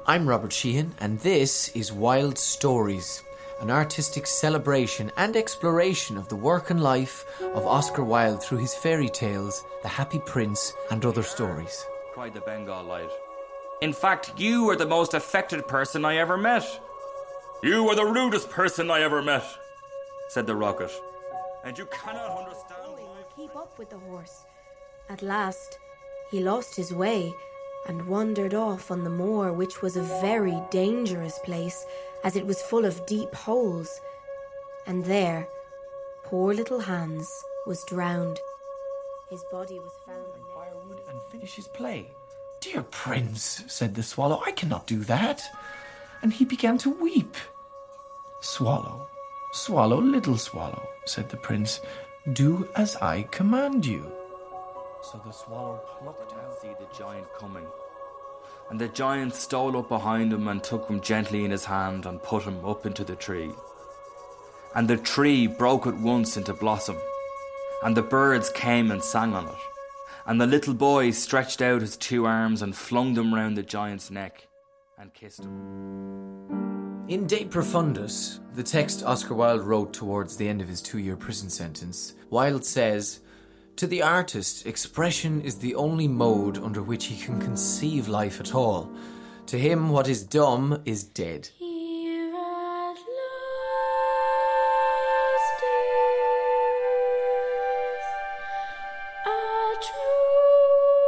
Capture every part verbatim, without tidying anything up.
I'm Robert Sheehan, and this is Wild Stories, an artistic celebration and exploration of the work and life of Oscar Wilde through his fairy tales, The Happy Prince, and other stories. Cried the Bengal light. In fact, you are the most affected person I ever met. You are the rudest person I ever met, said the rocket. And you cannot understand why. Keep up with the horse. At last, he lost his way and wandered off on the moor, which was a very dangerous place, as it was full of deep holes. And there, poor little Hans was drowned. His body was found in firewood and finish his play. Dear Prince, said the swallow, I cannot do that. And he began to weep. Swallow, swallow, little swallow, said the prince, do as I command you. So the swallow plucked out. See the giant coming. And the giant stole up behind him and took him gently in his hand and put him up into the tree. And the tree broke at once into blossom, and the birds came and sang on it. And the little boy stretched out his two arms and flung them round the giant's neck and kissed him. In De Profundis, the text Oscar Wilde wrote towards the end of his two-year prison sentence, Wilde says, to the artist, expression is the only mode under which he can conceive life at all. To him, what is dumb is dead. Here at last is a true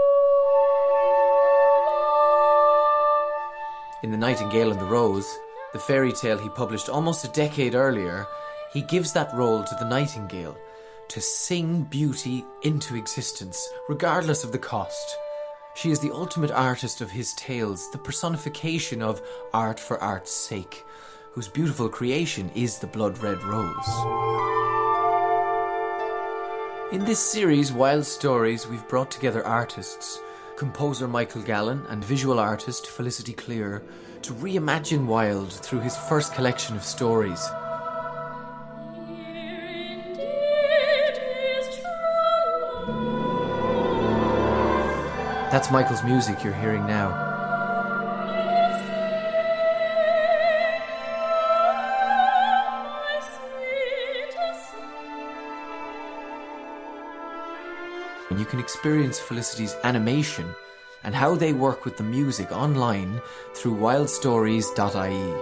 love. In The Nightingale and the Rose, the fairy tale he published almost a decade earlier, he gives that role to the nightingale, to sing beauty into existence, regardless of the cost. She is the ultimate artist of his tales, the personification of art for art's sake, whose beautiful creation is the blood-red rose. In this series, Wild Stories, we've brought together artists, composer Michael Gallen and visual artist Felicity Clear, to reimagine Wilde through his first collection of stories. That's Michael's music you're hearing now. And you can experience Felicity's animation and how they work with the music online through wild stories dot I E.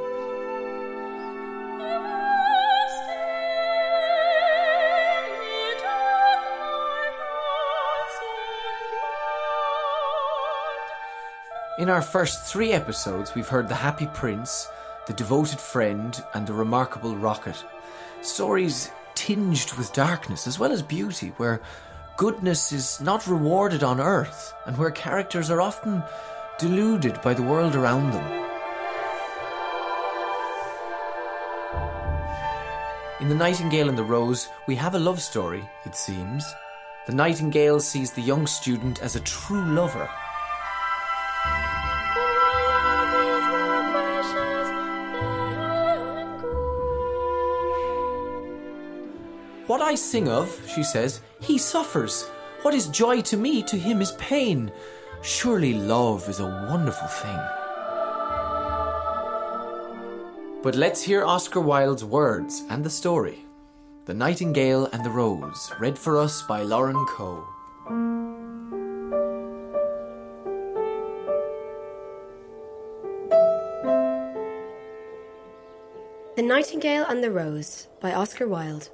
In our first three episodes, we've heard The Happy Prince, The Devoted Friend, and The Remarkable Rocket. Stories tinged with darkness as well as beauty, where goodness is not rewarded on earth, and where characters are often deluded by the world around them. In The Nightingale and the Rose, we have a love story, it seems. The Nightingale sees the young student as a true lover. What I sing of, she says, he suffers. What is joy to me, to him is pain. Surely love is a wonderful thing. But let's hear Oscar Wilde's words and the story. The Nightingale and the Rose, read for us by Lauren Coe. The Nightingale and the Rose by Oscar Wilde.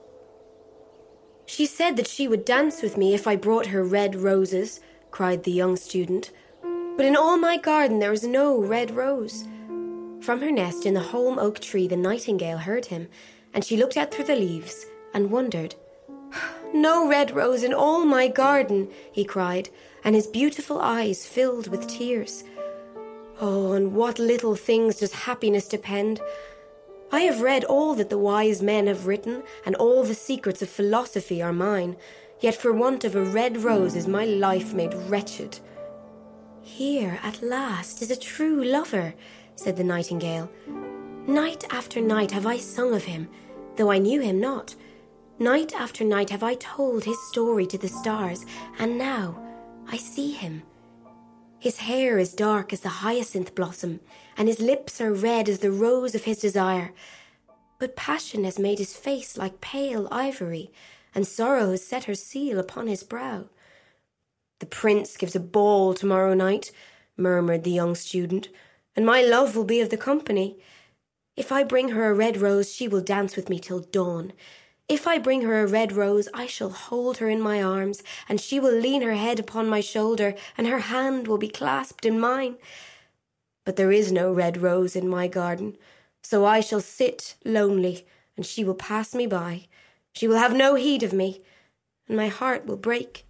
She said that she would dance with me if I brought her red roses, cried the young student. But in all my garden there is no red rose. From her nest in the holm oak tree the nightingale heard him, and she looked out through the leaves and wondered. No red rose in all my garden, he cried, and his beautiful eyes filled with tears. Oh, on what little things does happiness depend! I have read all that the wise men have written, and all the secrets of philosophy are mine, yet for want of a red rose is my life made wretched. Here, at last, is a true lover, said the nightingale. Night after night have I sung of him, though I knew him not. Night after night have I told his story to the stars, and now I see him. His hair is dark as the hyacinth blossom, and his lips are red as the rose of his desire. But passion has made his face like pale ivory, and sorrow has set her seal upon his brow. The prince gives a ball tomorrow night, murmured the young student, and my love will be of the company. If I bring her a red rose, she will dance with me till dawn. If I bring her a red rose, I shall hold her in my arms, and she will lean her head upon my shoulder, and her hand will be clasped in mine. But there is no red rose in my garden, so I shall sit lonely, and she will pass me by. She will have no heed of me, and my heart will break.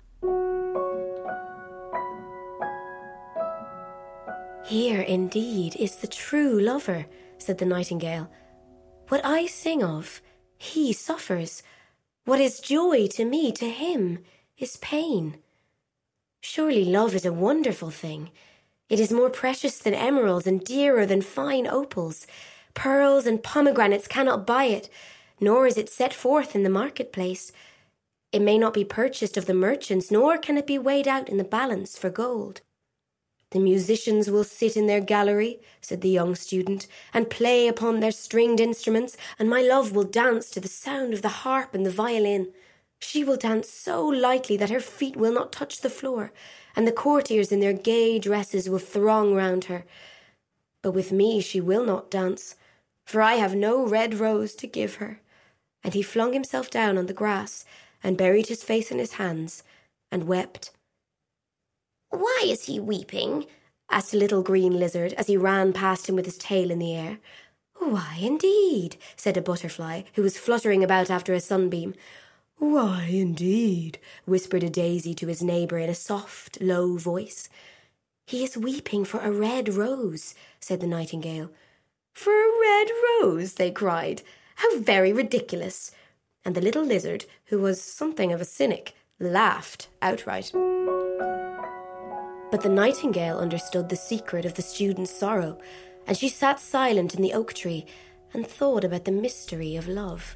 Here, indeed, is the true lover, said the nightingale. What I sing of, he suffers. What is joy to me, to him, is pain. Surely love is a wonderful thing. It is more precious than emeralds and dearer than fine opals. Pearls and pomegranates cannot buy it, nor is it set forth in the marketplace. It may not be purchased of the merchants, nor can it be weighed out in the balance for gold. The musicians will sit in their gallery, said the young student, and play upon their stringed instruments, and my love will dance to the sound of the harp and the violin. She will dance so lightly that her feet will not touch the floor, and the courtiers in their gay dresses will throng round her. But with me she will not dance, for I have no red rose to give her. And he flung himself down on the grass, and buried his face in his hands, and wept. "Why is he weeping?" asked a little green lizard as he ran past him with his tail in the air. "Why, indeed," said a butterfly who was fluttering about after a sunbeam. "Why, indeed," whispered a daisy to his neighbour in a soft, low voice. "He is weeping for a red rose," said the nightingale. "For a red rose?" they cried. "How very ridiculous!" And the little lizard, who was something of a cynic, laughed outright. But the nightingale understood the secret of the student's sorrow, and she sat silent in the oak tree and thought about the mystery of love.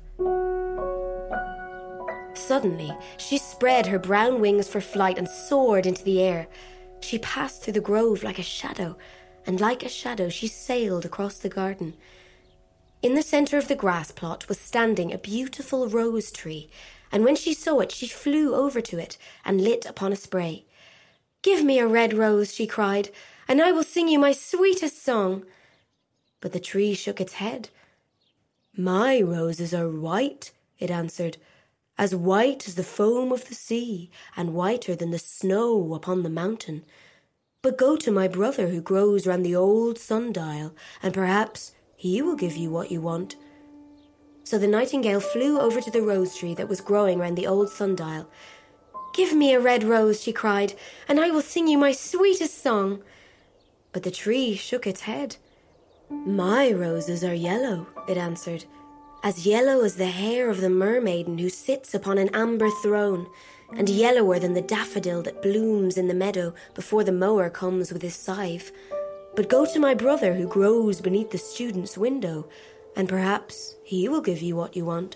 Suddenly, she spread her brown wings for flight and soared into the air. She passed through the grove like a shadow, and like a shadow she sailed across the garden. In the centre of the grass plot was standing a beautiful rose tree, and when she saw it, she flew over to it and lit upon a spray. "Give me a red rose," she cried, "and I will sing you my sweetest song." But the tree shook its head. "My roses are white," it answered, "as white as the foam of the sea, and whiter than the snow upon the mountain. But go to my brother who grows round the old sundial, and perhaps he will give you what you want." So the nightingale flew over to the rose tree that was growing round the old sundial. "Give me a red rose," she cried, "and I will sing you my sweetest song." But the tree shook its head. "My roses are yellow," it answered, "as yellow as the hair of the mermaiden who sits upon an amber throne, and yellower than the daffodil that blooms in the meadow before the mower comes with his scythe. But go to my brother who grows beneath the student's window, and perhaps he will give you what you want."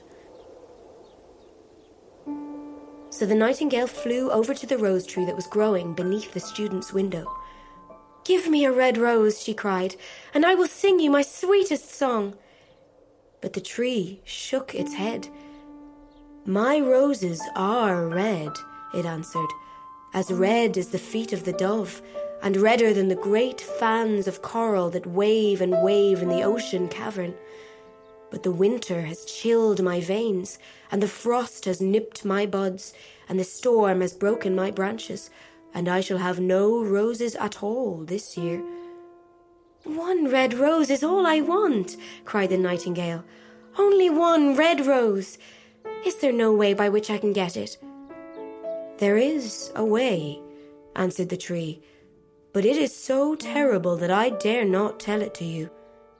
So the nightingale flew over to the rose tree that was growing beneath the student's window. "Give me a red rose," she cried, "and I will sing you my sweetest song." But the tree shook its head. "My roses are red," it answered, "as red as the feet of the dove, and redder than the great fans of coral that wave and wave in the ocean cavern. But the winter has chilled my veins, and the frost has nipped my buds, and the storm has broken my branches, and I shall have no roses at all this year." "One red rose is all I want," cried the nightingale. "Only one red rose. Is there no way by which I can get it?" "There is a way," answered the tree, "but it is so terrible that I dare not tell it to you."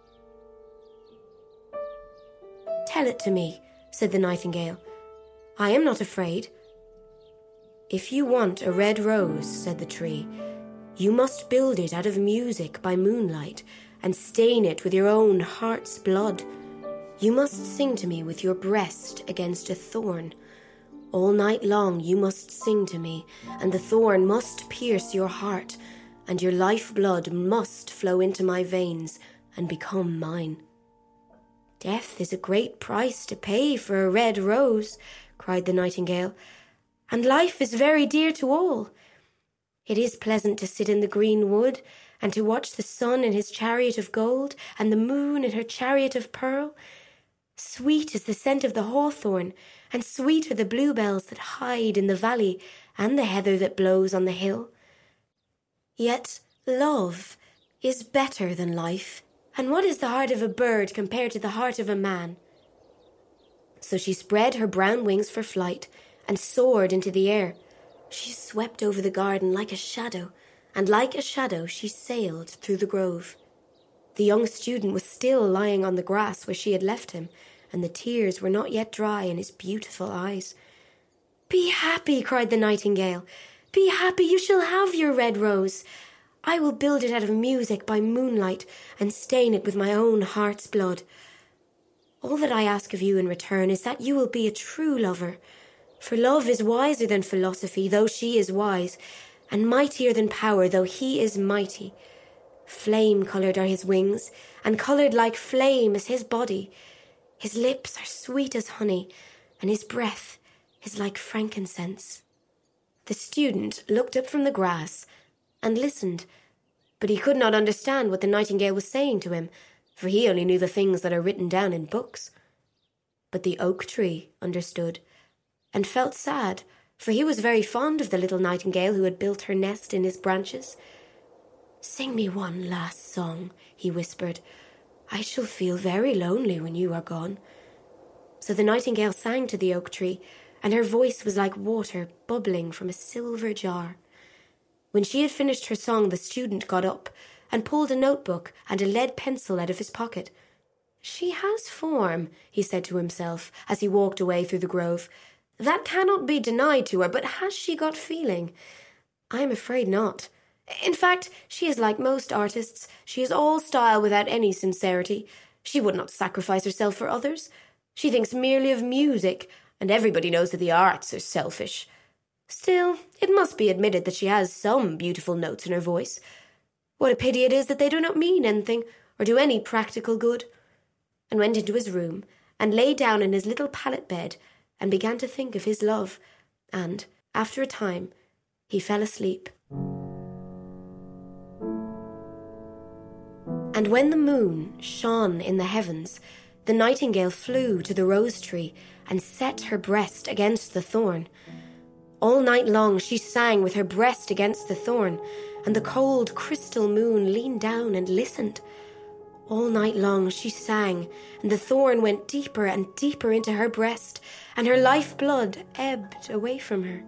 "Tell it to me," said the nightingale. "I am not afraid." "If you want a red rose," said the tree, "you must build it out of music by moonlight, and stain it with your own heart's blood. You must sing to me with your breast against a thorn. All night long you must sing to me, and the thorn must pierce your heart, and your life-blood must flow into my veins and become mine." "Death is a great price to pay for a red rose," cried the nightingale, "and life is very dear to all. It is pleasant to sit in the green wood and to watch the sun in his chariot of gold and the moon in her chariot of pearl. Sweet is the scent of the hawthorn, and sweet are the bluebells that hide in the valley and the heather that blows on the hill. Yet love is better than life, and what is the heart of a bird compared to the heart of a man?" So she spread her brown wings for flight and soared into the air. She swept over the garden like a shadow, and like a shadow she sailed through the grove. The young student was still lying on the grass where she had left him, and the tears were not yet dry in his beautiful eyes. "Be happy," cried the nightingale. "Be happy, you shall have your red rose. I will build it out of music by moonlight and stain it with my own heart's blood. All that I ask of you in return is that you will be a true lover, for love is wiser than philosophy, though she is wise, and mightier than power, though he is mighty. Flame-coloured are his wings, and coloured like flame is his body. His lips are sweet as honey, and his breath is like frankincense." The student looked up from the grass and listened, but he could not understand what the nightingale was saying to him, for he only knew the things that are written down in books. But the oak tree understood, and felt sad, for he was very fond of the little nightingale who had built her nest in his branches. "Sing me one last song," he whispered. "I shall feel very lonely when you are gone." So the nightingale sang to the oak tree, and her voice was like water bubbling from a silver jar. When she had finished her song, the student got up and pulled a notebook and a lead pencil out of his pocket. "She has form," he said to himself as he walked away through the grove. "That cannot be denied to her, but has she got feeling? I am afraid not. In fact, she is like most artists. She is all style without any sincerity. She would not sacrifice herself for others. She thinks merely of music, and everybody knows that the arts are selfish. Still, it must be admitted that she has some beautiful notes in her voice. What a pity it is that they do not mean anything or do any practical good," and went into his room and lay down in his little pallet bed and began to think of his love, and, after a time, he fell asleep. And when the moon shone in the heavens, the nightingale flew to the rose tree and set her breast against the thorn. All night long she sang with her breast against the thorn, and the cold crystal moon leaned down and listened. All night long she sang, and the thorn went deeper and deeper into her breast, and her life-blood ebbed away from her.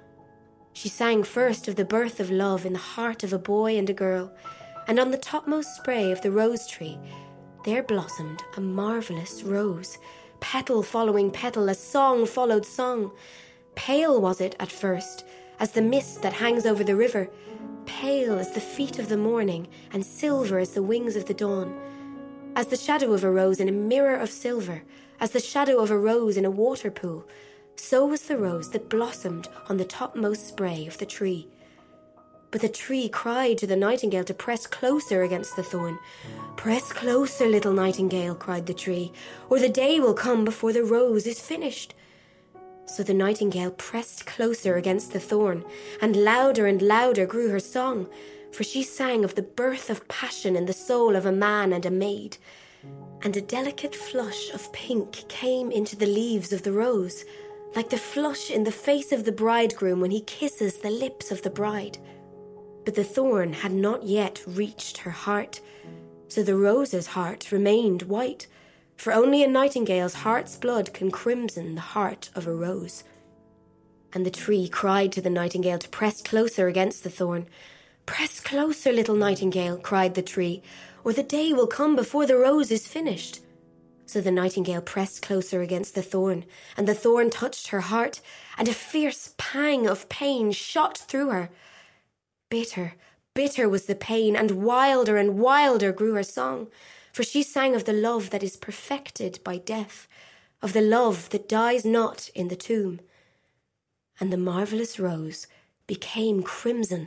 She sang first of the birth of love in the heart of a boy and a girl, and on the topmost spray of the rose tree there blossomed a marvellous rose, petal following petal, as song followed song. Pale was it at first, as the mist that hangs over the river, pale as the feet of the morning, and silver as the wings of the dawn. As the shadow of a rose in a mirror of silver, as the shadow of a rose in a water pool, so was the rose that blossomed on the topmost spray of the tree. But the tree cried to the nightingale to press closer against the thorn. "Press closer, little nightingale," cried the tree, "or the day will come before the rose is finished." So the nightingale pressed closer against the thorn, and louder and louder grew her song, for she sang of the birth of passion in the soul of a man and a maid. And a delicate flush of pink came into the leaves of the rose, like the flush in the face of the bridegroom when he kisses the lips of the bride. But the thorn had not yet reached her heart, so the rose's heart remained white, for only a nightingale's heart's blood can crimson the heart of a rose. And the tree cried to the nightingale to press closer against the thorn. "Press closer, little nightingale," cried the tree, "or the day will come before the rose is finished." So the nightingale pressed closer against the thorn, and the thorn touched her heart, and a fierce pang of pain shot through her. Bitter, bitter was the pain, and wilder and wilder grew her song, for she sang of the love that is perfected by death, of the love that dies not in the tomb. And the marvellous rose became crimson,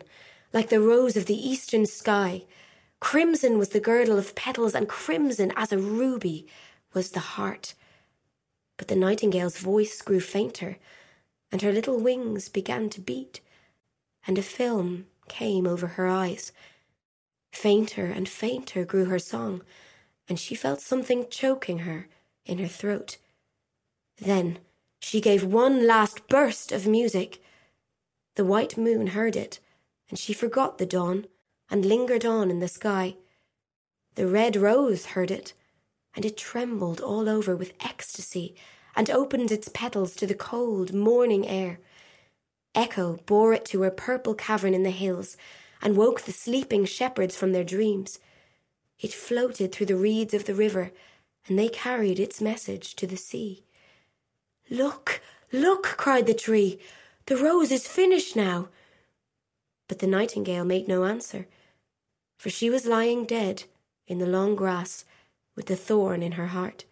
like the rose of the eastern sky. Crimson was the girdle of petals, and crimson as a ruby was the heart. But the nightingale's voice grew fainter, and her little wings began to beat, and a film came over her eyes. Fainter and fainter grew her song, and she felt something choking her in her throat. Then she gave one last burst of music. The white moon heard it, and she forgot the dawn and lingered on in the sky. The red rose heard it, and it trembled all over with ecstasy and opened its petals to the cold morning air. Echo bore it to her purple cavern in the hills and woke the sleeping shepherds from their dreams. It floated through the reeds of the river, and they carried its message to the sea. "Look, look," cried the tree, "the rose is finished now." But the nightingale made no answer, for she was lying dead in the long grass with the thorn in her heart.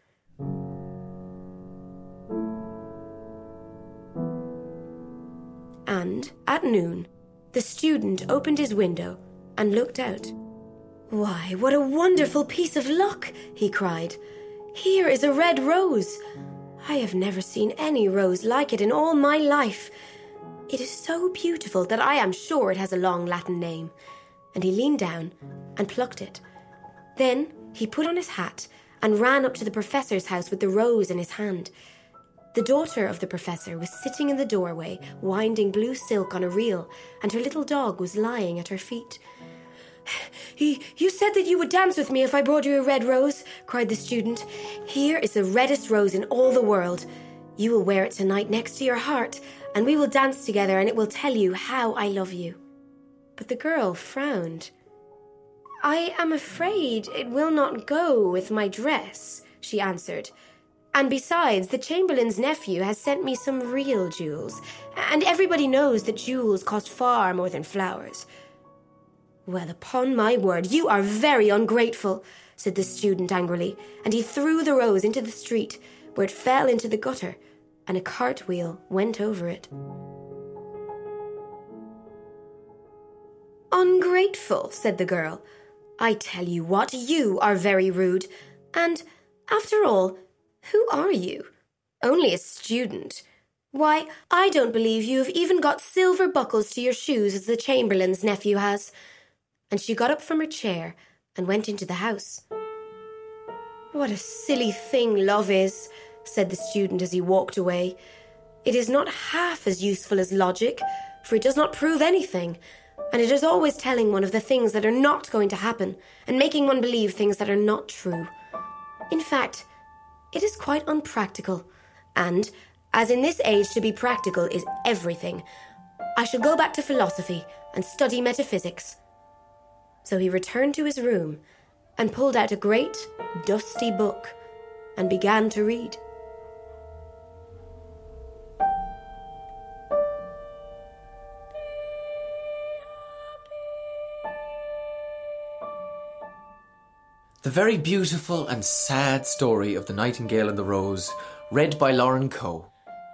And, at noon, the student opened his window and looked out. "Why, what a wonderful piece of luck!" he cried. "Here is a red rose. I have never seen any rose like it in all my life. It is so beautiful that I am sure it has a long Latin name." And he leaned down and plucked it. Then he put on his hat and ran up to the professor's house with the rose in his hand. The daughter of the professor was sitting in the doorway, winding blue silk on a reel, and her little dog was lying at her feet. "You said that you would dance with me if I brought you a red rose," cried the student. "Here is the reddest rose in all the world. You will wear it tonight next to your heart, and we will dance together, and it will tell you how I love you." But the girl frowned. "I am afraid it will not go with my dress," she answered. "And besides, the Chamberlain's nephew has sent me some real jewels, and everybody knows that jewels cost far more than flowers." "Well, upon my word, you are very ungrateful," said the student angrily, and he threw the rose into the street, where it fell into the gutter, and a cartwheel went over it. "Ungrateful," said the girl. "I tell you what, you are very rude. And, after all, who are you? Only a student. Why, I don't believe you have even got silver buckles to your shoes as the Chamberlain's nephew has." And she got up from her chair and went into the house. "What a silly thing love is," said the student as he walked away. "It is not half as useful as logic, for it does not prove anything, and it is always telling one of the things that are not going to happen and making one believe things that are not true. In fact, it is quite unpractical, and, as in this age to be practical is everything, I shall go back to philosophy and study metaphysics." So he returned to his room and pulled out a great, dusty book and began to read. The very beautiful and sad story of The Nightingale and the Rose, read by Lauren Coe.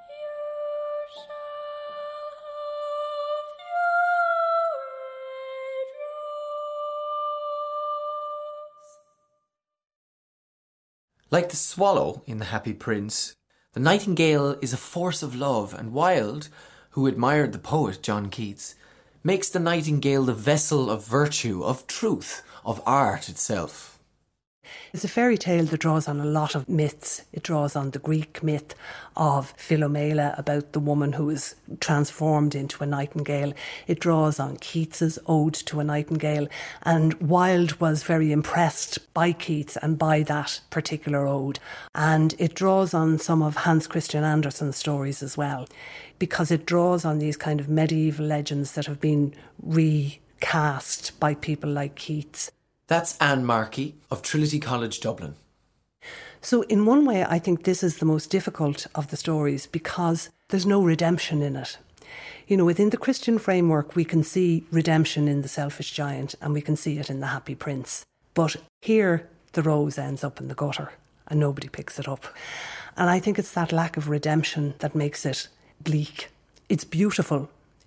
Like the swallow in The Happy Prince, the nightingale is a force of love, and Wilde, who admired the poet John Keats, makes the nightingale the vessel of virtue, of truth, of art itself. It's a fairy tale that draws on a lot of myths. It draws on the Greek myth of Philomela about the woman who is transformed into a nightingale. It draws on Keats's Ode to a Nightingale, and Wilde was very impressed by Keats and by that particular ode. And it draws on some of Hans Christian Andersen's stories as well, because it draws on these kind of medieval legends that have been recast by people like Keats. That's Anne Markey of Trinity College Dublin. So in one way, I think this is the most difficult of the stories because there's no redemption in it. You know, within the Christian framework, we can see redemption in the selfish giant and we can see it in the Happy Prince. But here, the rose ends up in the gutter and nobody picks it up. And I think it's that lack of redemption that makes it bleak. It's beautiful.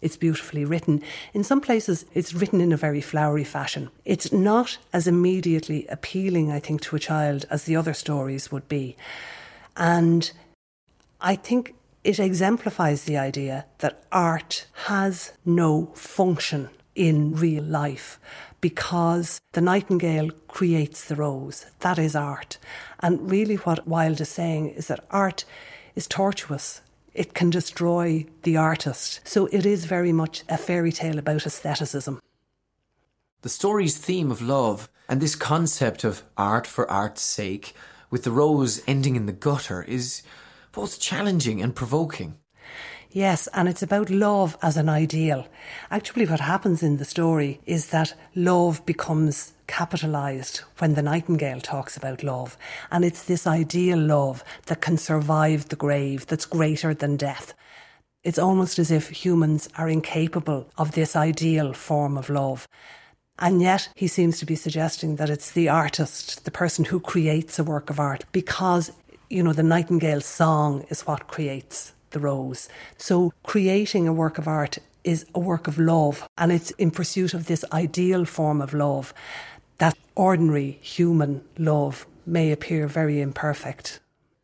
It's beautifully written. In some places, it's written in a very flowery fashion. It's not as immediately appealing, I think, to a child as the other stories would be. And I think it exemplifies the idea that art has no function in real life, because the nightingale creates the rose. That is art. And really what Wilde is saying is that art is tortuous. It can destroy the artist. So it is very much a fairy tale about aestheticism. The story's theme of love and this concept of art for art's sake, with the rose ending in the gutter, is both challenging and provoking. Yes, and it's about love as an ideal. Actually, what happens in the story is that love becomes capitalised when the nightingale talks about love. And it's this ideal love that can survive the grave, that's greater than death. It's almost as if humans are incapable of this ideal form of love. And yet he seems to be suggesting that it's the artist, the person who creates a work of art, because, you know, the nightingale's song is what creates the rose. So creating a work of art is a work of love, and it's in pursuit of this ideal form of love. That ordinary human love may appear very imperfect.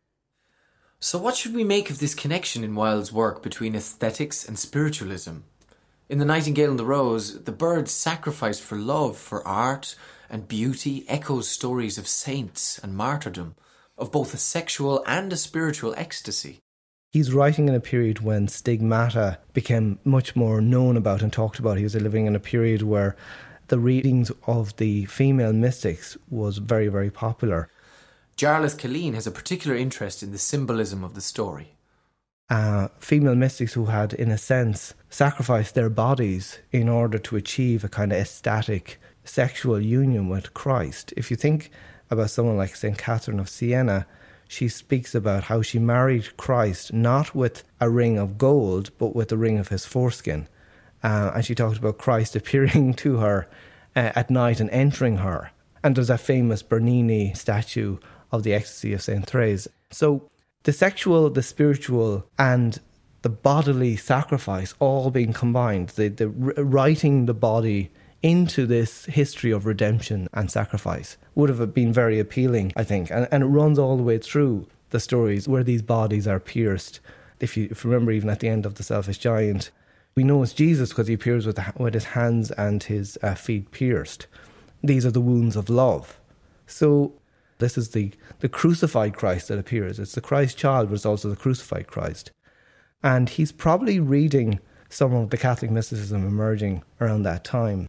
So what should we make of this connection in Wilde's work between aesthetics and spiritualism? In The Nightingale and the Rose, the bird's sacrifice for love, for art and beauty echoes stories of saints and martyrdom, of both a sexual and a spiritual ecstasy. He's writing in a period when stigmata became much more known about and talked about. He was living in a period where the readings of the female mystics was very, very popular. Jarlath Killeen has a particular interest in the symbolism of the story. Uh, female mystics who had, in a sense, sacrificed their bodies in order to achieve a kind of ecstatic sexual union with Christ. If you think about someone like Saint Catherine of Siena, she speaks about how she married Christ not with a ring of gold, but with a ring of his foreskin. Uh, and she talked about Christ appearing to her uh, at night and entering her. And there's a famous Bernini statue of the ecstasy of Saint Therese. So the sexual, the spiritual, and the bodily sacrifice all being combined, the, the writing the body into this history of redemption and sacrifice would have been very appealing, I think. And, and it runs all the way through the stories where these bodies are pierced. If you, if you remember, even at the end of The Selfish Giant, we know it's Jesus because he appears with, the, with his hands and his uh, feet pierced. These are the wounds of love. So this is the, the crucified Christ that appears. It's the Christ child, but it's also the crucified Christ. And he's probably reading some of the Catholic mysticism emerging around that time.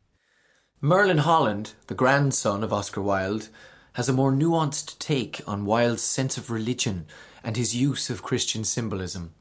Merlin Holland, the grandson of Oscar Wilde, has a more nuanced take on Wilde's sense of religion and his use of Christian symbolism.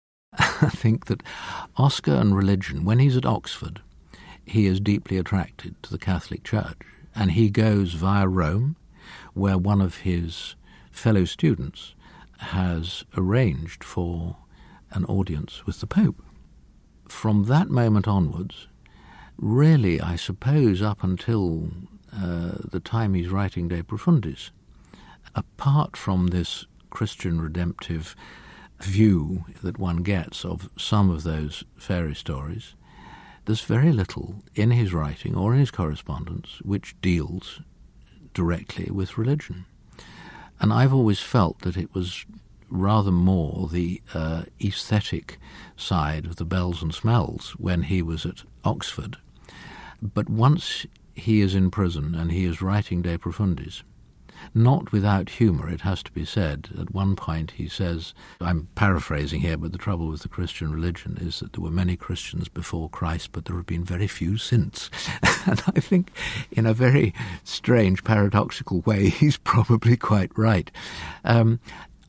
I think that Oscar and religion, when he's at Oxford, he is deeply attracted to the Catholic Church, and he goes via Rome, where one of his fellow students has arranged for an audience with the Pope. From that moment onwards, really, I suppose, up until uh, the time he's writing De Profundis, apart from this Christian redemptive view that one gets of some of those fairy stories, there's very little in his writing or in his correspondence which deals directly with religion. And I've always felt that it was rather more the uh, aesthetic side of the bells and smells when he was at Oxford. But once he is in prison and he is writing De Profundis, not without humour, it has to be said. At one point he says, I'm paraphrasing here, but the trouble with the Christian religion is that there were many Christians before Christ, but there have been very few since. And I think in a very strange, paradoxical way, he's probably quite right. Um,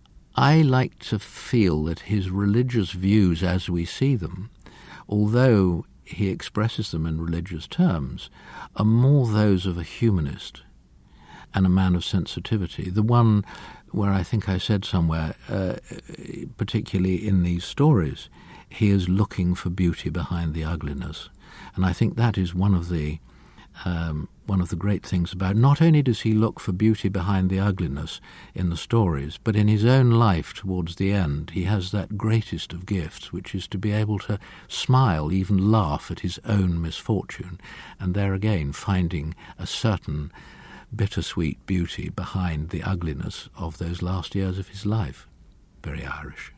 I like to feel that his religious views as we see them, although he expresses them in religious terms, are more those of a humanist and a man of sensitivity. The one where I think I said somewhere, uh, particularly in these stories, he is looking for beauty behind the ugliness. And I think that is one of the um, one of the great things about, not only does he look for beauty behind the ugliness in the stories, but in his own life towards the end, he has that greatest of gifts, which is to be able to smile, even laugh at his own misfortune, and there again finding a certain bittersweet beauty behind the ugliness of those last years of his life. Very Irish.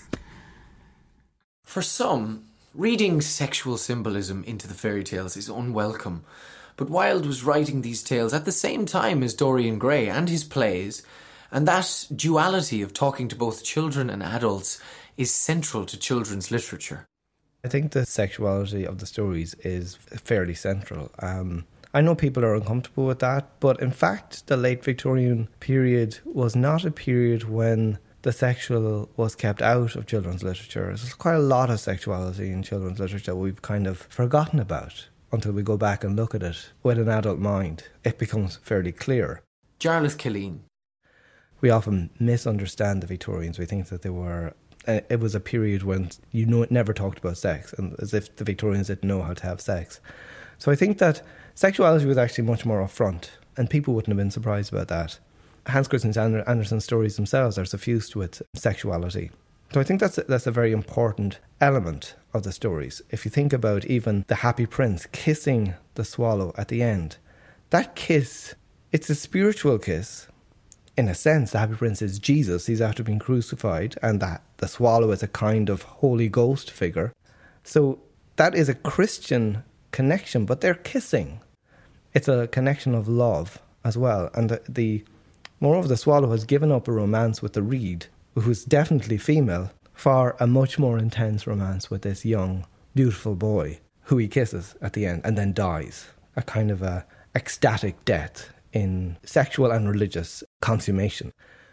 For some, reading sexual symbolism into the fairy tales is unwelcome. But Wilde was writing these tales at the same time as Dorian Gray and his plays, and that duality of talking to both children and adults is central to children's literature. I think the sexuality of the stories is fairly central. Um, I know people are uncomfortable with that, but in fact, the late Victorian period was not a period when the sexual was kept out of children's literature. There's quite a lot of sexuality in children's literature that we've kind of forgotten about. Until we go back and look at it with an adult mind, it becomes fairly clear. Jarlath Killeen. We often misunderstand the Victorians. We think that they were, uh, it was a period when you know it never talked about sex, and as if the Victorians didn't know how to have sex. So I think that sexuality was actually much more upfront, and people wouldn't have been surprised about that. Hans Christian Andersen's stories themselves are suffused with sexuality. So I think that's a, that's a very important element of the stories. If you think about even the Happy Prince kissing the swallow at the end, that kiss, it's a spiritual kiss. In a sense, the Happy Prince is Jesus. He's after being crucified, and that the swallow is a kind of Holy Ghost figure. So that is a Christian connection, but they're kissing. It's a connection of love as well. And the, the moreover, the swallow has given up a romance with the reed, who's definitely female, for a much more intense romance with this young, beautiful boy who he kisses at the end and then dies. A kind of a ecstatic death in sexual and religious consummation.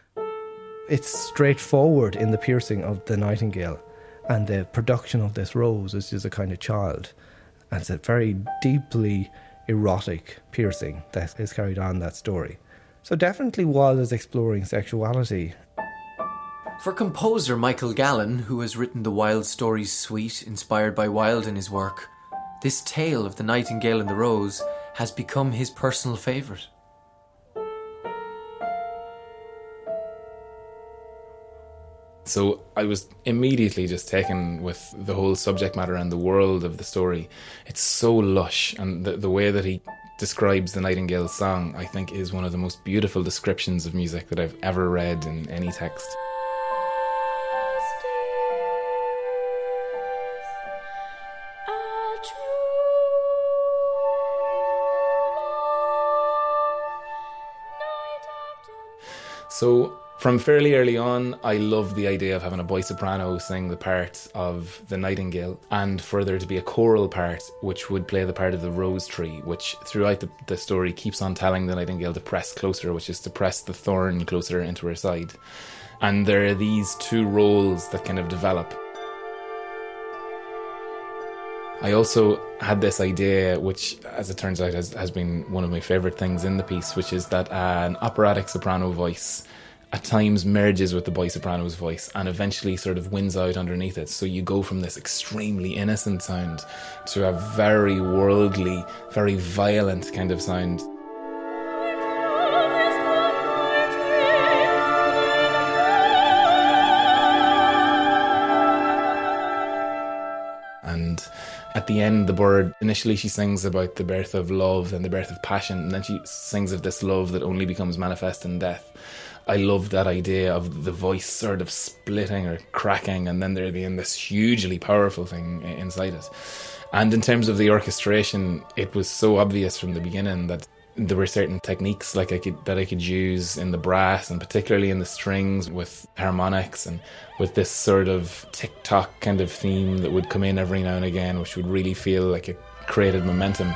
It's straightforward in the piercing of the nightingale, and the production of this rose is just a kind of child. And it's a very deeply erotic piercing that is carried on in that story. So definitely Wilde is exploring sexuality. For composer Michael Gallen, who has written the Wilde Stories suite inspired by Wilde in his work, this tale of the Nightingale and the Rose has become his personal favourite. So I was immediately just taken with the whole subject matter and the world of the story. It's so lush, and the, the way that he describes the Nightingale's song, I think, is one of the most beautiful descriptions of music that I've ever read in any text. So from fairly early on, I loved the idea of having a boy soprano sing the part of the nightingale, and for there to be a choral part which would play the part of the rose tree, which throughout the, the story keeps on telling the nightingale to press closer, which is to press the thorn closer into her side. And there are these two roles that kind of develop. I also had this idea, which, as it turns out, has, has been one of my favourite things in the piece, which is that an operatic soprano voice at times merges with the boy soprano's voice and eventually sort of wins out underneath it. So you go from this extremely innocent sound to a very worldly, very violent kind of sound. And at the end, the bird, initially she sings about the birth of love and the birth of passion, and then she sings of this love that only becomes manifest in death. I love that idea of the voice sort of splitting or cracking, and then there being this hugely powerful thing inside it. And in terms of the orchestration, it was so obvious from the beginning that there were certain techniques like I could that I could use in the brass, and particularly in the strings with harmonics, and with this sort of tick-tock kind of theme that would come in every now and again, which would really feel like it created momentum.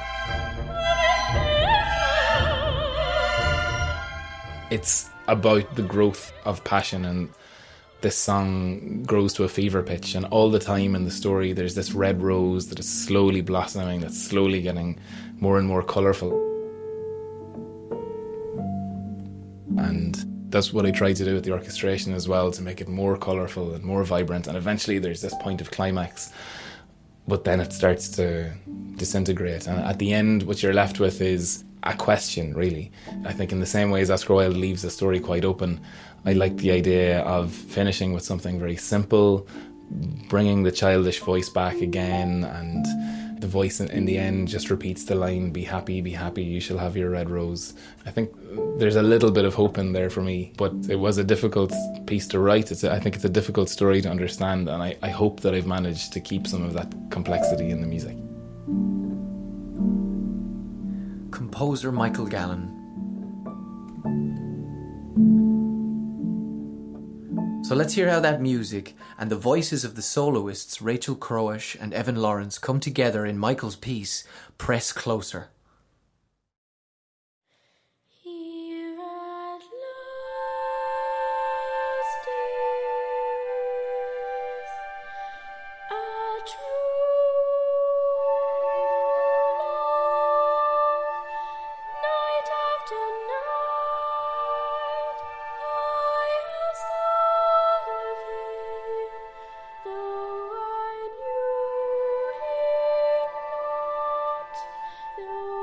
It's about the growth of passion, and this song grows to a fever pitch, and all the time in the story there's this red rose that is slowly blossoming, that's slowly getting more and more colourful. And that's what I tried to do with the orchestration as well, to make it more colourful and more vibrant, and eventually there's this point of climax, but then it starts to disintegrate, and at the end what you're left with is a question, really. I think in the same way as Oscar Wilde leaves the story quite open, I like the idea of finishing with something very simple, bringing the childish voice back again, and the voice in, in the end just repeats the line, "Be happy, be happy, you shall have your red rose." I think there's a little bit of hope in there for me, but it was a difficult piece to write. It's a, I think it's a difficult story to understand, and I, I hope that I've managed to keep some of that complexity in the music. Composer Michael Gallen. So let's hear how that music and the voices of the soloists Rachel Croash and Evan Lawrence come together in Michael's piece, Press Closer. Here at last is a true love, night after night I have sought of him, though I knew him not, though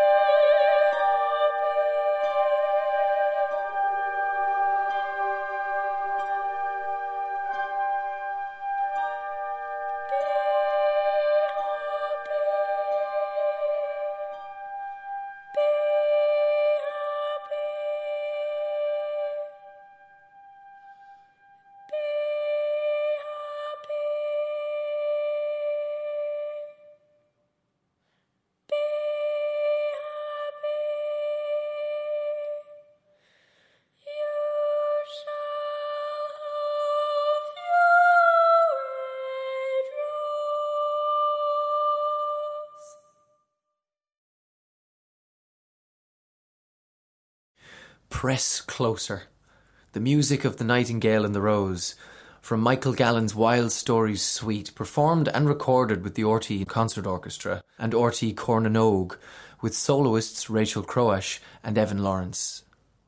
Press Closer, the music of The Nightingale and the Rose, from Michael Gallen's Wild Stories Suite, performed and recorded with the R T Concert Orchestra and R T Cornanogue, with soloists Rachel Croash and Evan Lawrence.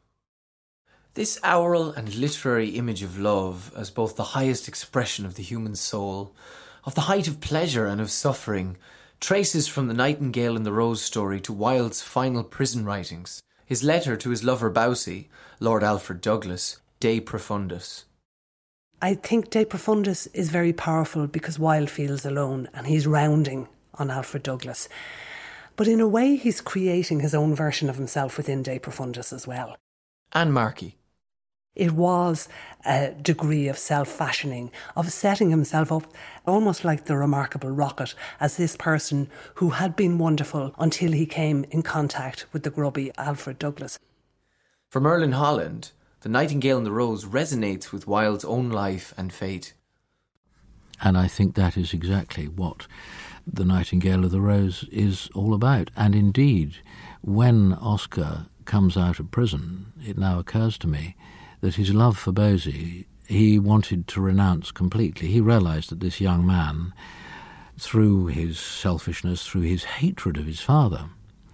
This aural and literary image of love as both the highest expression of the human soul, of the height of pleasure and of suffering, traces from The Nightingale and the Rose story to Wilde's final prison writings, his letter to his lover Bowsy, Lord Alfred Douglas, De Profundis. I think De Profundis is very powerful because Wilde feels alone and he's rounding on Alfred Douglas. But in a way, he's creating his own version of himself within De Profundis as well. Anne Markey. It was a degree of self-fashioning, of setting himself up almost like the Remarkable Rocket as this person who had been wonderful until he came in contact with the grubby Alfred Douglas. For Merlin Holland, The Nightingale and the Rose resonates with Wilde's own life and fate. And I think that is exactly what The Nightingale of the Rose is all about. And indeed, when Oscar comes out of prison, it now occurs to me that his love for Bowsy, he wanted to renounce completely. He realised that this young man, through his selfishness, through his hatred of his father,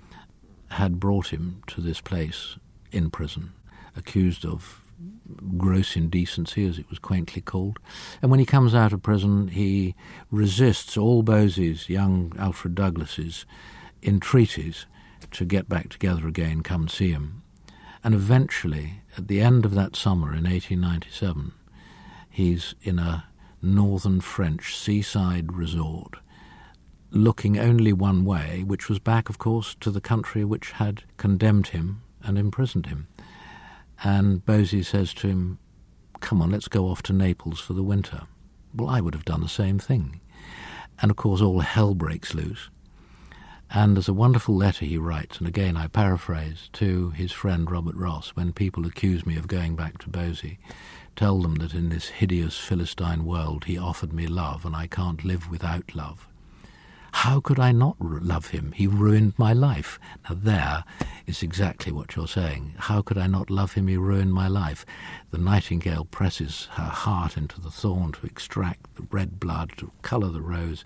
had brought him to this place in prison, accused of gross indecency, as it was quaintly called. And when he comes out of prison, he resists all Bowsy's, young Alfred Douglas's, entreaties to get back together again, come and see him. And eventually, at the end of that summer in eighteen ninety-seven, he's in a northern French seaside resort, looking only one way, which was back, of course, to the country which had condemned him and imprisoned him. And Bowsy says to him, "Come on, let's go off to Naples for the winter." Well, I would have done the same thing. And, of course, all hell breaks loose. And there's a wonderful letter he writes, and again I paraphrase, to his friend Robert Ross: when people accuse me of going back to Bowsy, tell them that in this hideous Philistine world he offered me love, and I can't live without love. How could I not love him? He ruined my life. Now there is exactly what you're saying. How could I not love him? He ruined my life. The nightingale presses her heart into the thorn to extract the red blood, to colour the rose.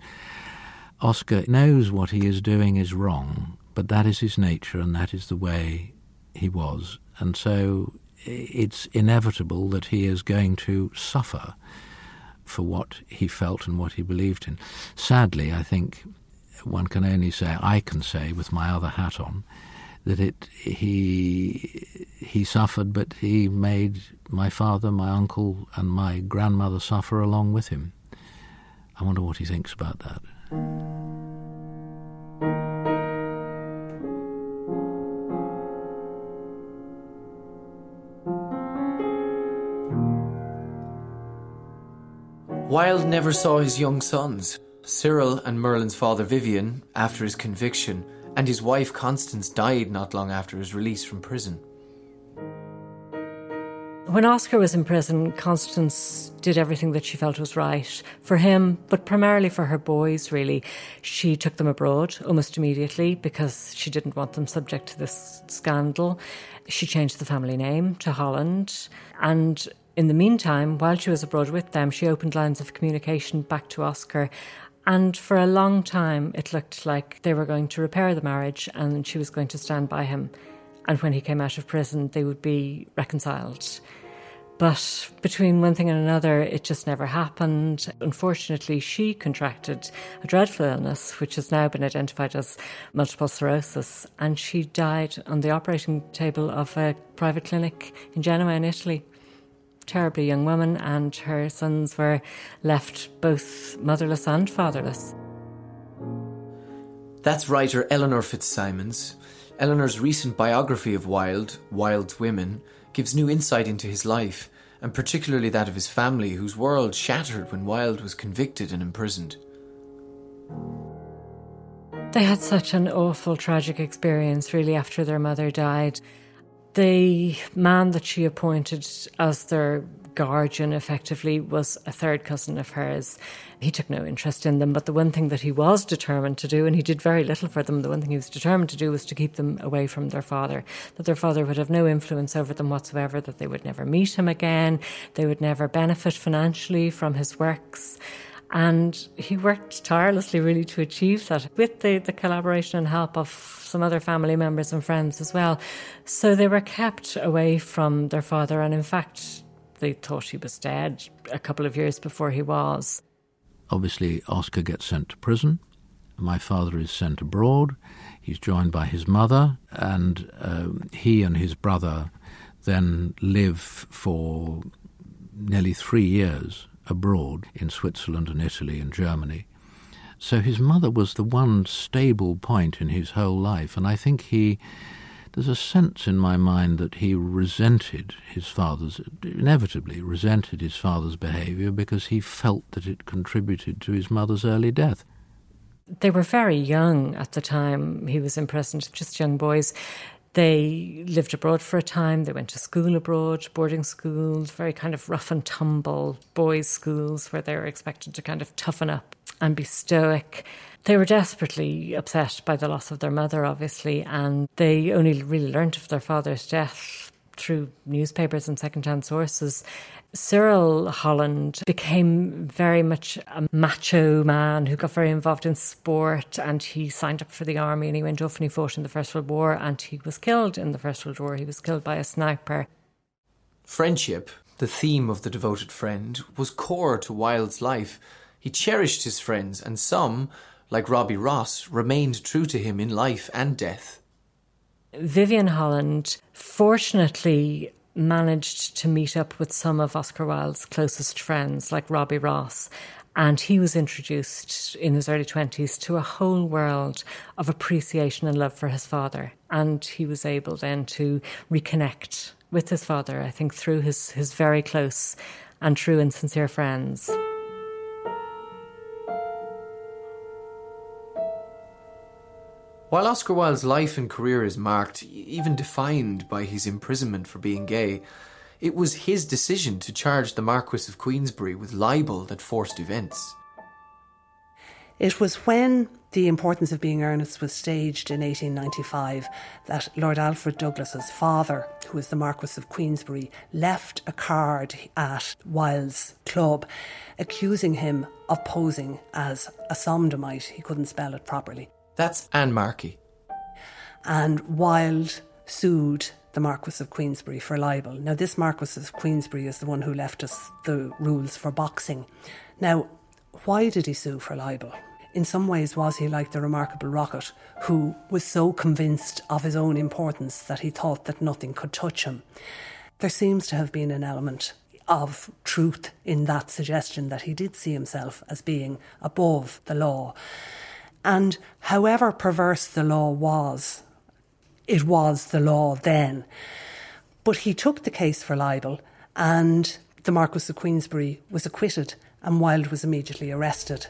Oscar knows what he is doing is wrong, but that is his nature and that is the way he was. And so it's inevitable that he is going to suffer for what he felt and what he believed in. Sadly, I think one can only say, I can say with my other hat on, that it he he suffered, but he made my father, my uncle and my grandmother suffer along with him. I wonder what he thinks about that. Wilde never saw his young sons, Cyril and Merlin's father Vivian, after his conviction, and his wife Constance died not long after his release from prison. When Oscar was in prison, Constance did everything that she felt was right for him, but primarily for her boys, really. She took them abroad almost immediately because she didn't want them subject to this scandal. She changed the family name to Holland, and in the meantime, while she was abroad with them, she opened lines of communication back to Oscar. And for a long time, it looked like they were going to repair the marriage and she was going to stand by him. And when he came out of prison, they would be reconciled. But between one thing and another, it just never happened. Unfortunately, she contracted a dreadful illness, which has now been identified as multiple sclerosis, and she died on the operating table of a private clinic in Genoa in Italy. Terribly young woman, and her sons were left both motherless and fatherless. That's writer Eleanor Fitzsimons. Eleanor's recent biography of Wilde, Wilde's Women, gives new insight into his life, and particularly that of his family, whose world shattered when Wilde was convicted and imprisoned. They had such an awful, tragic experience, really, after their mother died. The man that she appointed as their guardian, effectively, was a third cousin of hers. He took no interest in them, but the one thing that he was determined to do, and he did very little for them, the one thing he was determined to do was to keep them away from their father, that their father would have no influence over them whatsoever, that they would never meet him again, they would never benefit financially from his works. And he worked tirelessly, really, to achieve that, with the, the collaboration and help of some other family members and friends as well. So they were kept away from their father, and in fact, they thought he was dead a couple of years before he was. Obviously, Oscar gets sent to prison. My father is sent abroad. He's joined by his mother, and um, he and his brother then live for nearly three years abroad in Switzerland and Italy and Germany. So his mother was the one stable point in his whole life, and I think he, there's a sense in my mind that he resented his father's, inevitably resented his father's behaviour because he felt that it contributed to his mother's early death. They were very young at the time he was imprisoned, just young boys. They lived abroad for a time. They went to school abroad, boarding schools, very kind of rough and tumble boys' schools where they were expected to kind of toughen up and be stoic. They were desperately upset by the loss of their mother, obviously, and they only really learnt of their father's death through newspapers and second-hand sources. Cyril Holland became very much a macho man who got very involved in sport, and he signed up for the army and he went off and he fought in the First World War, and he was killed in the First World War. He was killed by a sniper. Friendship, the theme of The Devoted Friend, was core to Wilde's life. He cherished his friends, and some, like Robbie Ross, remained true to him in life and death. Vivian Holland fortunately managed to meet up with some of Oscar Wilde's closest friends, like Robbie Ross, and he was introduced in his early twenties to a whole world of appreciation and love for his father, and he was able then to reconnect with his father, I think, through his, his very close and true and sincere friends. While Oscar Wilde's life and career is marked, even defined, by his imprisonment for being gay, it was his decision to charge the Marquess of Queensberry with libel that forced events. It was when The Importance of Being Earnest was staged in eighteen ninety-five that Lord Alfred Douglas's father, who was the Marquess of Queensberry, left a card at Wilde's club accusing him of posing as a sodomite. He couldn't spell it properly. That's Anne Markey. And Wilde sued the Marquess of Queensberry for libel. Now, this Marquess of Queensberry is the one who left us the rules for boxing. Now, why did he sue for libel? In some ways, was he like the remarkable Rocket, who was so convinced of his own importance that he thought that nothing could touch him? There seems to have been an element of truth in that suggestion that he did see himself as being above the law. And however perverse the law was, it was the law then. But he took the case for libel, and the Marquess of Queensberry was acquitted, and Wilde was immediately arrested.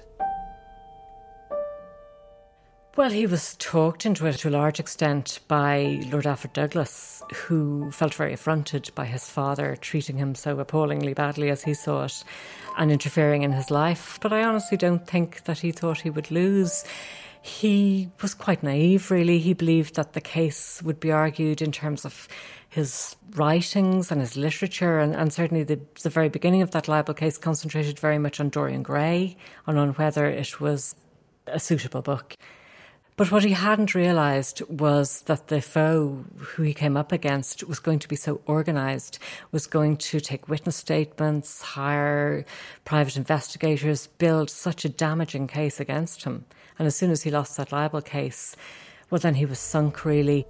Well, he was talked into it to a large extent by Lord Alfred Douglas, who felt very affronted by his father treating him so appallingly badly as he saw it and interfering in his life. But I honestly don't think that he thought he would lose. He was quite naive, really. He believed that the case would be argued in terms of his writings and his literature, and, and certainly the, the very beginning of that libel case concentrated very much on Dorian Gray and on whether it was a suitable book. But what he hadn't realised was that the foe who he came up against was going to be so organised, was going to take witness statements, hire private investigators, build such a damaging case against him. And as soon as he lost that libel case, well, then he was sunk, really.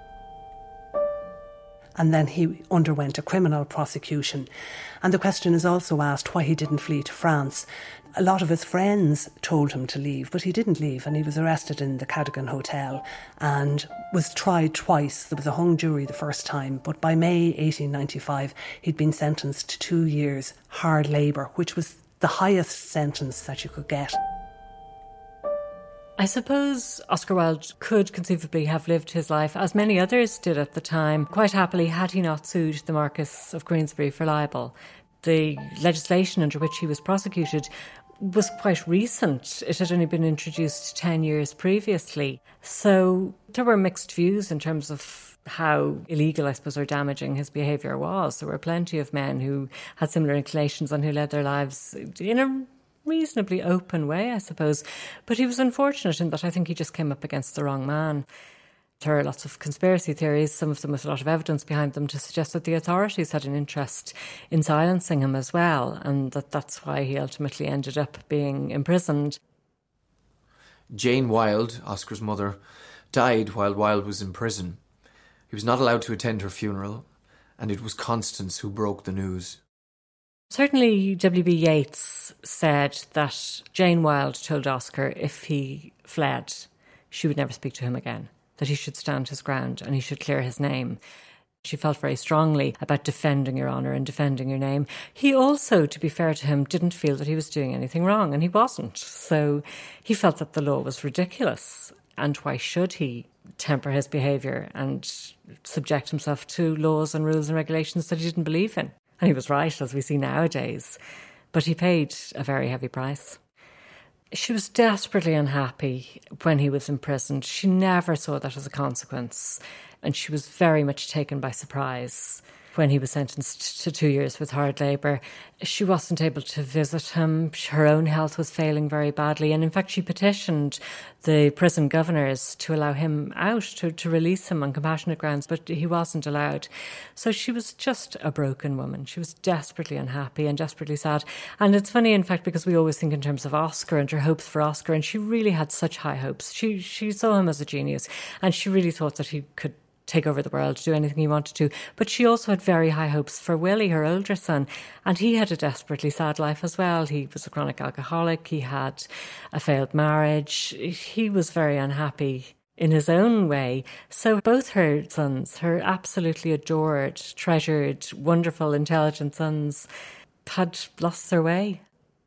And then he underwent a criminal prosecution. And the question is also asked why he didn't flee to France. A lot of his friends told him to leave, but he didn't leave, and he was arrested in the Cadogan Hotel and was tried twice. There was a hung jury the first time, but by May eighteen ninety-five, he'd been sentenced to two years hard labour, which was the highest sentence that you could get. I suppose Oscar Wilde could conceivably have lived his life, as many others did at the time, quite happily had he not sued the Marquess of Queensberry for libel. The legislation under which he was prosecuted was quite recent. It had only been introduced ten years previously. So there were mixed views in terms of how illegal, I suppose, or damaging his behaviour was. There were plenty of men who had similar inclinations and who led their lives in a reasonably open way, I suppose. But he was unfortunate in that I think he just came up against the wrong man. There are lots of conspiracy theories, some of them with a lot of evidence behind them, to suggest that the authorities had an interest in silencing him as well, and that that's why he ultimately ended up being imprisoned. Jane Wilde, Oscar's mother, died while Wilde was in prison. He was not allowed to attend her funeral, and it was Constance who broke the news. Certainly W B Yeats said that Jane Wilde told Oscar if he fled, she would never speak to him again, that he should stand his ground and he should clear his name. She felt very strongly about defending your honour and defending your name. He also, to be fair to him, didn't feel that he was doing anything wrong, and he wasn't. So he felt that the law was ridiculous, and why should he temper his behaviour and subject himself to laws and rules and regulations that he didn't believe in? And he was right, as we see nowadays. But he paid a very heavy price. She was desperately unhappy when he was imprisoned. She never saw that as a consequence. And she was very much taken by surprise when he was sentenced to two years with hard labour. She wasn't able to visit him. Her own health was failing very badly. And in fact, she petitioned the prison governors to allow him out, to, to release him on compassionate grounds, but he wasn't allowed. So she was just a broken woman. She was desperately unhappy and desperately sad. And it's funny, in fact, because we always think in terms of Oscar and her hopes for Oscar, and she really had such high hopes. She, she saw him as a genius, and she really thought that he could take over the world, do anything he wanted to. But she also had very high hopes for Willie, her older son, and he had a desperately sad life as well. He was a chronic alcoholic, he had a failed marriage, he was very unhappy in his own way. So both her sons, her absolutely adored, treasured, wonderful, intelligent sons, had lost their way.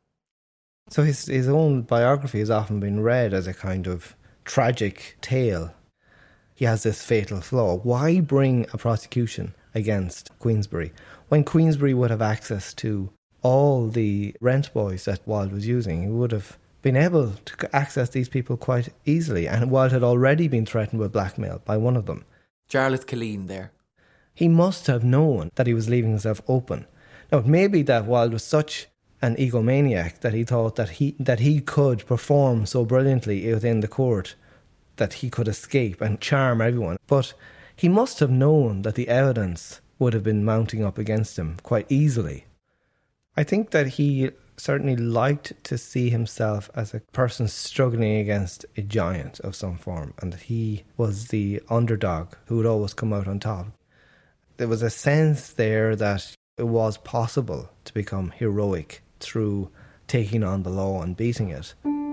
So his, his own biography has often been read as a kind of tragic tale. He has this fatal flaw. Why bring a prosecution against Queensberry when Queensberry would have access to all the rent boys that Wilde was using? He would have been able to access these people quite easily, and Wilde had already been threatened with blackmail by one of them. Jarlath Killeen there. He must have known that he was leaving himself open. Now, it may be that Wilde was such an egomaniac that he thought that he that he could perform so brilliantly within the court that he could escape and charm everyone. But he must have known that the evidence would have been mounting up against him quite easily. I think that he certainly liked to see himself as a person struggling against a giant of some form, and that he was the underdog who would always come out on top. There was a sense there that it was possible to become heroic through taking on the law and beating it.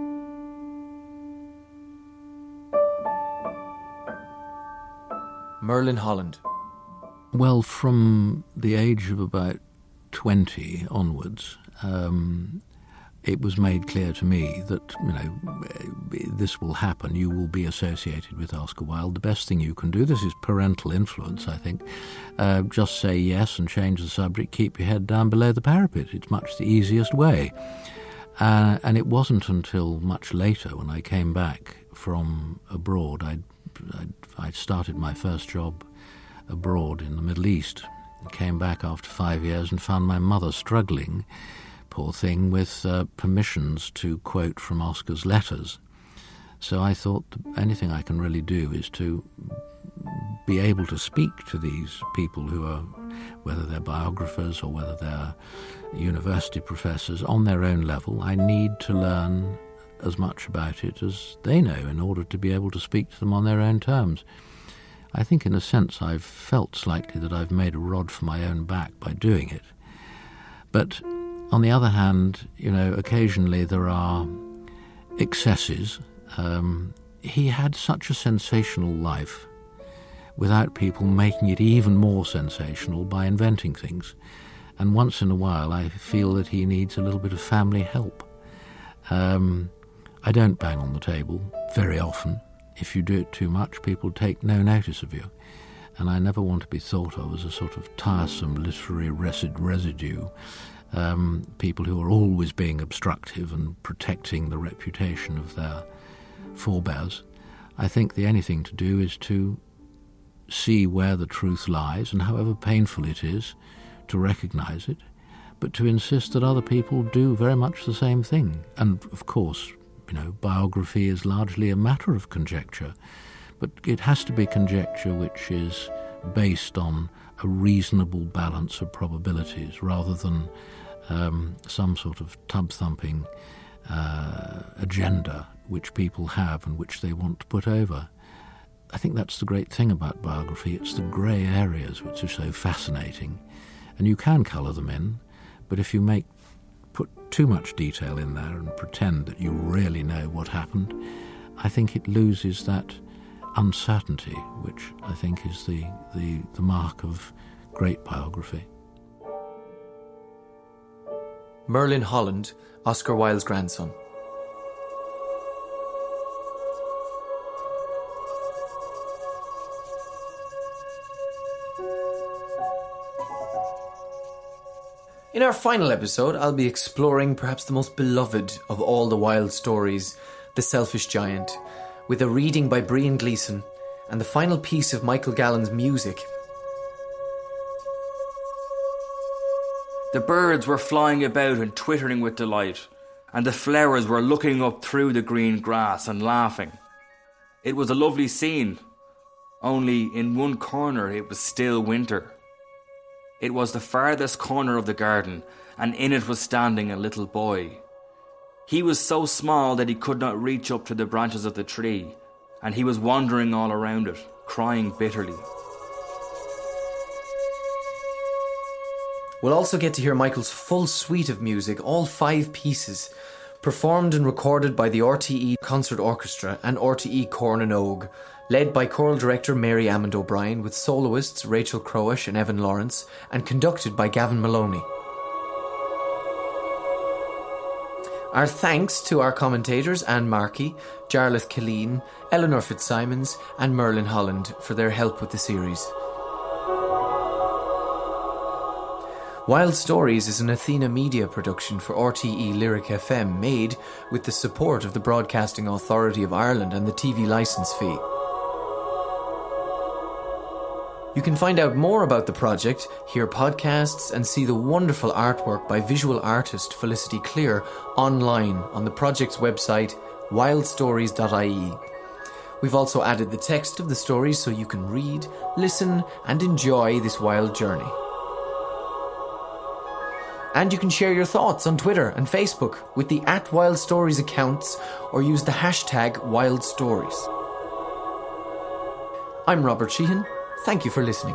Merlin Holland. Well, from the age of about twenty onwards, um, it was made clear to me that, you know, this will happen. You will be associated with Oscar Wilde. The best thing you can do, this is parental influence, I think, uh, just say yes and change the subject, keep your head down below the parapet. It's much the easiest way. Uh, and it wasn't until much later, when I came back from abroad, I'd, I'd, I'd started my first job abroad in the Middle East. I came back after five years and found my mother struggling, poor thing, with uh, permissions to quote from Oscar's letters. So I thought the anything I can really do is to be able to speak to these people who are, whether they're biographers or whether they're university professors, on their own level. I need to learn as much about it as they know in order to be able to speak to them on their own terms. I think in a sense I've felt slightly that I've made a rod for my own back by doing it. But on the other hand, you know, occasionally there are excesses. Um, he had such a sensational life without people making it even more sensational by inventing things. And once in a while I feel that he needs a little bit of family help. Um, I don't bang on the table very often. If you do it too much, people take no notice of you. And I never want to be thought of as a sort of tiresome literary resid- residue. Um, people who are always being obstructive and protecting the reputation of their forebears. I think the only thing to do is to see where the truth lies, and however painful it is, to recognise it, but to insist that other people do very much the same thing. And of course, you know, biography is largely a matter of conjecture, but it has to be conjecture which is based on a reasonable balance of probabilities rather than um, some sort of tub-thumping uh, agenda which people have and which they want to put over. I think that's the great thing about biography. It's the grey areas which are so fascinating. And you can colour them in, but if you make put too much detail in there and pretend that you really know what happened, I think it loses that uncertainty, which I think is the, the, the mark of great biography. Merlin Holland, Oscar Wilde's grandson. In our final episode, I'll be exploring perhaps the most beloved of all the Wilde stories, The Selfish Giant, with a reading by Brian Gleeson and the final piece of Michael Gallen's music. The birds were flying about and twittering with delight, and the flowers were looking up through the green grass and laughing. It was a lovely scene, only in one corner it was still winter. It was the farthest corner of the garden, and in it was standing a little boy. He was so small that he could not reach up to the branches of the tree, and he was wandering all around it, crying bitterly. We'll also get to hear Michael's full suite of music, all five pieces, performed and recorded by the R T E Concert Orchestra and R T E Corn and Og, led by choral director Mary Ammond O'Brien with soloists Rachel Croash and Evan Lawrence, and conducted by Gavin Maloney. Our thanks to our commentators Anne Markey, Jarlath Killeen, Eleanor Fitzsimons and Merlin Holland for their help with the series. Wilde Stories is an Athena Media production for R T E Lyric F M, made with the support of the Broadcasting Authority of Ireland and the T V licence fee. You can find out more about the project, hear podcasts and see the wonderful artwork by visual artist Felicity Clear online on the project's website wilde stories dot I E. We've also added the text of the stories so you can read, listen and enjoy this wild journey. And you can share your thoughts on Twitter and Facebook with the at Wilde Stories accounts or use the hashtag Wilde Stories. I'm Robert Sheehan. Thank you for listening.